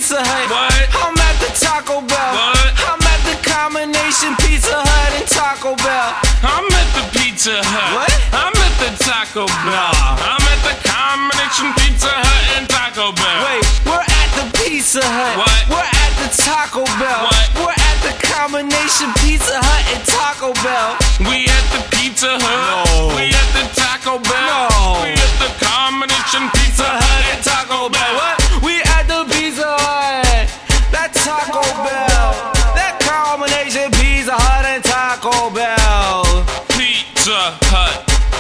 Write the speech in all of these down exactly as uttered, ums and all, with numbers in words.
Pizza Hut. What? I'm at the Taco Bell. What? I'm at the combination Pizza Hut and Taco Bell. I'm at the Pizza Hut. What? I'm at the Taco Bell. Nah. I'm at the combination Pizza Hut and Taco Bell. Wait, we're at the Pizza Hut. What? We're at the Taco Bell. What? We're at the combination Pizza Hut and Taco Bell. We at the Pizza Hut. No. We at the Taco Bell. No. We at the combination Pizza Hut and Taco Bell. What? We at the Pizza Hut. That Taco Bell. That combination Pizza Hut and Taco Bell. Pizza Hut,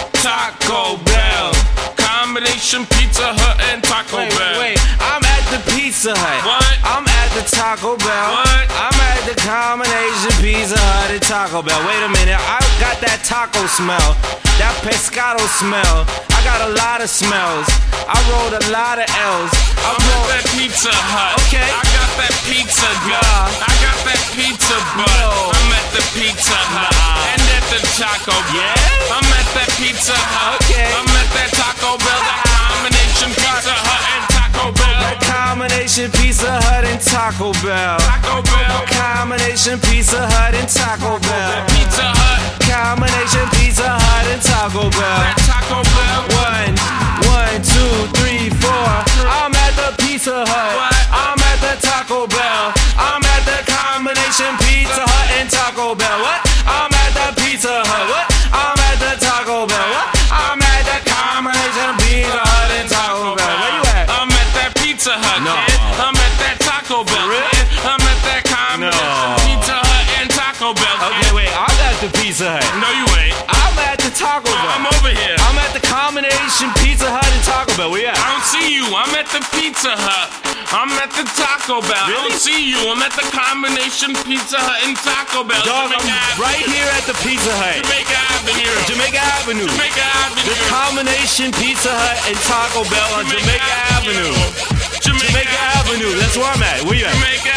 Taco Bell. Combination Pizza Hut and Taco Wait, Bell. wait, wait. I'm at the Pizza Hut. What? I'm at the Taco Bell. What? I'm at the combination Pizza Hut and Taco Bell. Wait a minute, I got that taco smell, that pescado smell. I got a lot of smells. I rolled a lot of L's. I I'm rolled at that Pizza Hut. Okay. I got that pizza gut. Nah. I got that pizza butt. No. I'm at the Pizza Hut. Nah. And at the Taco Bell. Yeah? I'm at that Pizza Hut. Okay. I'm at that Taco Bell. That combination Pizza Hut and Taco Bell. that combination Pizza Hut and Taco Bell. Taco Bell. Combination Pizza Hut and Taco Bell. Pizza Hut. Combination Pizza Hut and Taco Bell. That Taco Bell. One, one, two, three, four. I'm at the Pizza Hut. What? I'm at the Taco Bell. I'm at the combination Pizza Hut and Taco Bell. What? I'm at the Pizza Hut. What? I'm at the Taco Bell. What? I'm at the combination Pizza Hut and Taco Bell. Where you at? I'm at that Pizza Hut, No. kid. I'm at that Taco Bell, really? kid. I'm at that combination No. Pizza Hut and Taco Bell, kid. Okay, wait. I'm at the Pizza Hut. No, you ain't. I'm at the Taco Oh, Bell. I'm over here. I'm at the combination Pizza Hut and Taco Bell. Where you at? I don't see you. I'm at the Pizza Hut. I'm at the Taco Bell. I Really? don't see you. I'm at the combination Pizza Hut and Taco Bell. Dog, Jamaica I'm Avenue. right here at the Pizza Hut. Jamaica Avenue. Jamaica Avenue. Jamaica Avenue. The combination Pizza Hut and Taco Bell on Jamaica Avenue. Jamaica, Jamaica Avenue. That's where I'm at. Where you at? Jamaica